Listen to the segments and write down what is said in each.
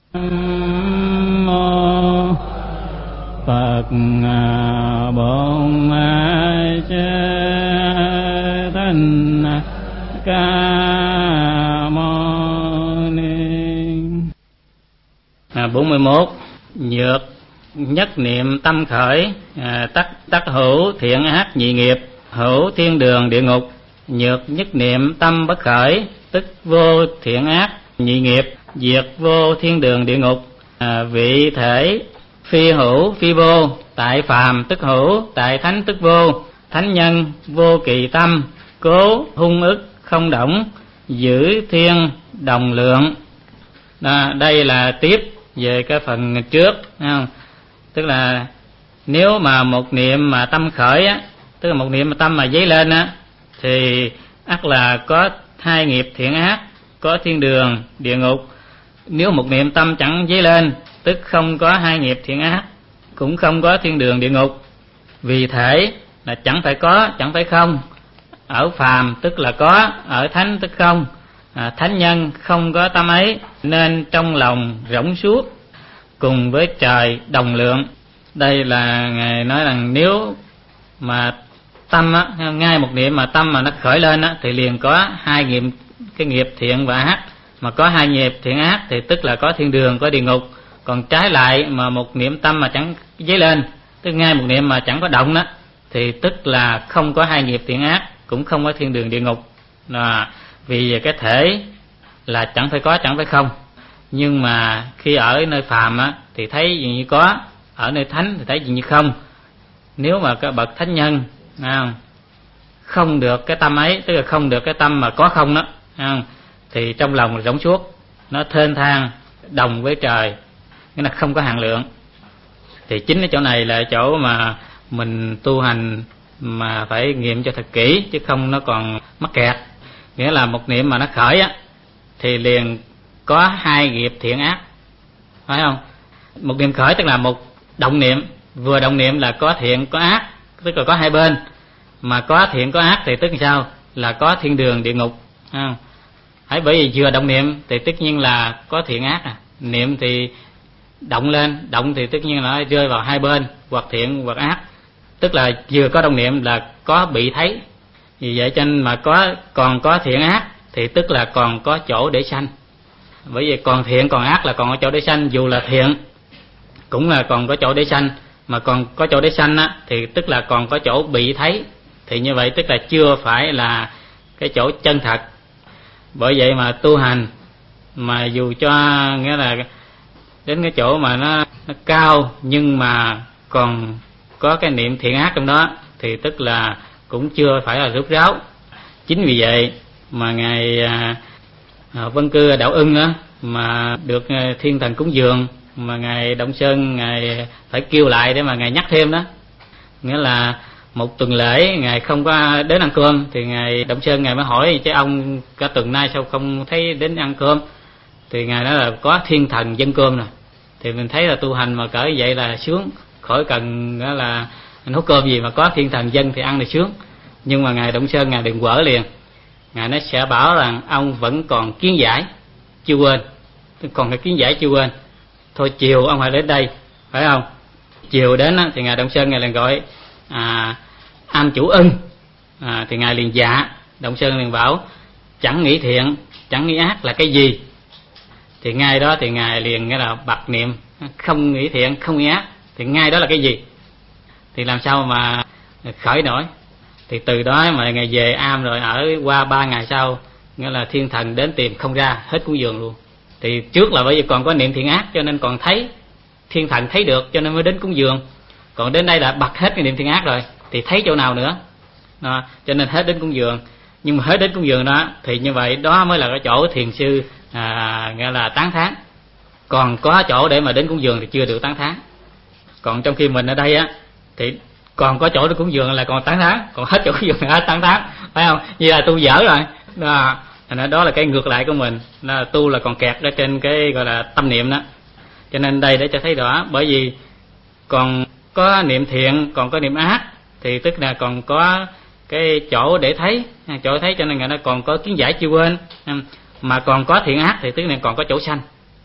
Mô Phật Bổn Sư Thích Ca Mâu Ni. 41. Nhược nhất niệm tâm khởi, tắc hữu thiện ác nhị nghiệp, hữu thiên đường địa ngục. Nhược nhất niệm tâm bất khởi, tức vô thiện ác nhị nghiệp, diệt vô thiên đường địa ngục. Vị thể phi hữu phi vô, tại phàm tức hữu, tại thánh tức vô. Thánh nhân vô kỳ tâm, cố hung ức không động, giữ thiên đồng lượng. Đây là tiếp về cái phần trước, không? Tức là nếu mà một niệm mà tâm khởi á, tức là một niệm mà tâm mà dấy lên á, thì ắt là có hai nghiệp thiện ác, có thiên đường địa ngục. Nếu một niệm tâm chẳng dấy lên, tức không có hai nghiệp thiện ác, cũng không có thiên đường địa ngục. Vì thể là chẳng phải có, chẳng phải không. Ở phàm tức là có, ở thánh tức không. Thánh nhân không có tâm ấy, nên trong lòng rỗng suốt, cùng với trời đồng lượng. Đây là Ngài nói rằng nếu mà tâm á, ngay một niệm mà tâm mà nó khởi lên á, thì liền có hai nghiệp, cái nghiệp thiện và ác. Mà có hai nghiệp thiện ác thì tức là có thiên đường, có địa ngục. Còn trái lại mà một niệm tâm mà chẳng dấy lên, tức ngay một niệm mà chẳng có động đó, thì tức là không có hai nghiệp thiện ác, cũng không có thiên đường địa ngục. Vì cái thể là chẳng phải có, chẳng phải không. Nhưng mà khi ở nơi phàm á, thì thấy gì như có, ở nơi thánh thì thấy gì như không. Nếu mà cái bậc thánh nhân không được cái tâm ấy, tức là không được cái tâm mà có không đó, thì trong lòng rỗng suốt, nó thênh thang đồng với trời, nghĩa là không có hạn lượng. Thì chính cái chỗ này là chỗ mà mình tu hành mà phải nghiệm cho thật kỹ, chứ không nó còn mắc kẹt. Nghĩa là một niệm mà nó khởi á, thì liền có hai nghiệp thiện ác, phải không? Một niệm khởi tức là một động niệm, vừa động niệm là có thiện có ác, tức là có hai bên. Mà có thiện có ác thì tức là sao? Là có thiên đường địa ngục, không? Bởi vì vừa động niệm thì tất nhiên là có thiện ác. Niệm thì động lên, động thì tất nhiên là rơi vào hai bên, hoặc thiện hoặc ác. Tức là vừa có động niệm là có bị thấy. Vì vậy cho nên mà còn có thiện ác thì tức là còn có chỗ để sanh. Bởi vì còn thiện còn ác là còn có chỗ để sanh. Dù là thiện cũng là còn có chỗ để sanh, mà còn có chỗ để sanh á, thì tức là còn có chỗ bị thấy. Thì như vậy tức là chưa phải là cái chỗ chân thật. Bởi vậy mà tu hành mà dù cho nghĩa là đến cái chỗ mà nó cao, nhưng mà còn có cái niệm thiện ác trong đó, thì tức là cũng chưa phải là rốt ráo. Chính vì vậy mà Ngài Vân Cư Đạo Ưng đó, mà được thiên thần cúng dường, mà Ngài Động Sơn Ngài phải kêu lại để mà Ngài nhắc thêm đó. Nghĩa là một tuần lễ Ngài không có đến ăn cơm, thì Ngài Động Sơn Ngài mới hỏi: chứ ông cả tuần nay sao không thấy đến ăn cơm? Thì Ngài nói là có thiên thần dâng cơm rồi. Thì mình thấy là tu hành mà cỡ vậy là sướng, khỏi cần là nấu cơm gì, mà có thiên thần dâng thì ăn là sướng. Nhưng mà Ngài Động Sơn Ngài đừng quở liền. Ngài nói sẽ bảo rằng ông vẫn còn kiến giải chưa quên, còn cái kiến giải chưa quên. Thôi chiều ông phải đến đây, phải không? Chiều đến thì Ngài Động Sơn Ngài liền gọi am chủ Ưng. Thì Ngài liền dạ. Động Sơn liền bảo chẳng nghĩ thiện, chẳng nghĩ ác là cái gì? Thì ngay đó thì Ngài liền nghĩa là bật niệm không nghĩ thiện, không nghĩ ác, thì ngay đó là cái gì? Thì làm sao mà khởi nổi? Thì từ đó mà Ngài về am rồi, ở qua 3 ngày sau, nghĩa là thiên thần đến tìm không ra, hết cúng dường luôn. Thì trước là bởi vì còn có niệm thiện ác cho nên còn thấy, thiên thần thấy được cho nên mới đến cúng dường. Còn đến đây là bật hết cái niệm thiện ác rồi thì thấy chỗ nào nữa đó, cho nên hết đến cúng dường. Nhưng mà hết đến cúng dường đó thì như vậy đó mới là cái chỗ thiền sư nghĩa là tán thán. Còn có chỗ để mà đến cúng dường thì chưa được tán thán. Còn trong khi mình ở đây á thì còn có chỗ để cúng dường là còn tán thán, còn hết chỗ cúng dường là hết tán thán, phải không? Như là tu dở rồi đó là cái ngược lại của mình, là tu là còn kẹt ở trên cái gọi là tâm niệm đó. Cho nên đây để cho thấy rõ, bởi vì còn có niệm thiện, còn có niệm ác thì tức là còn có cái chỗ để thấy, chỗ thấy, cho nên người ta còn có kiến giải chưa quên. Mà còn có thiện ác thì tức là còn có chỗ sanh.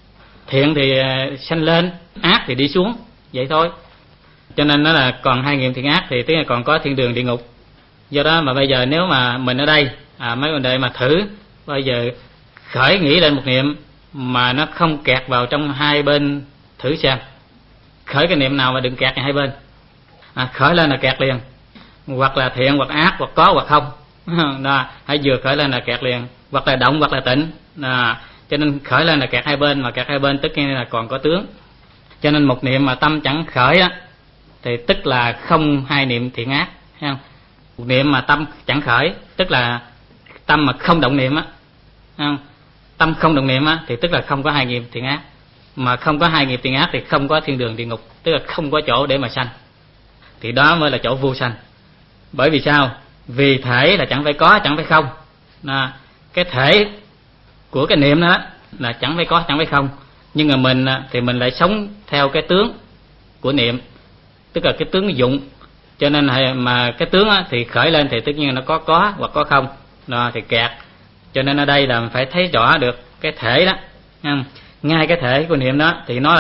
thiện thì sanh lên, ác thì đi xuống, vậy thôi. Cho nên nó là còn hai nghiệp thiện ác thì tức là còn có thiên đường địa ngục. Do đó mà bây giờ nếu mà mình ở đây mấy vấn đề mà thử bây giờ khởi nghĩ lên một niệm mà nó không kẹt vào trong hai bên, thử xem khởi cái niệm nào mà đừng kẹt hai bên. Khởi lên là kẹt liền, hoặc là thiện hoặc ác, hoặc có hoặc không. Đó, hãy vừa khởi lên là kẹt liền, hoặc là động hoặc là tịnh. Đó, cho nên khởi lên là kẹt hai bên, mà kẹt hai bên tức là còn có tướng. Cho nên một niệm mà tâm chẳng khởi á thì tức là không hai niệm thiện ác, thấy không? Một niệm mà tâm chẳng khởi tức là tâm mà không động niệm á, thấy không? Tâm không động niệm á thì tức là không có hai nghiệp thiện ác, mà không có hai nghiệp thiện ác thì không có thiên đường địa ngục, tức là không có chỗ để mà sanh, thì đó mới là chỗ vô sanh. Bởi vì sao? Vì thể là chẳng phải có chẳng phải không. Cái thể của cái niệm đó là chẳng phải có chẳng phải không, nhưng mà mình thì mình lại sống theo cái tướng của niệm, tức là cái tướng dụng. Cho nên mà cái tướng thì khởi lên thì tất nhiên nó có hoặc có không, thì kẹt. Cho nên ở đây là phải thấy rõ được cái thể đó, ngay cái thể của niệm đó thì nó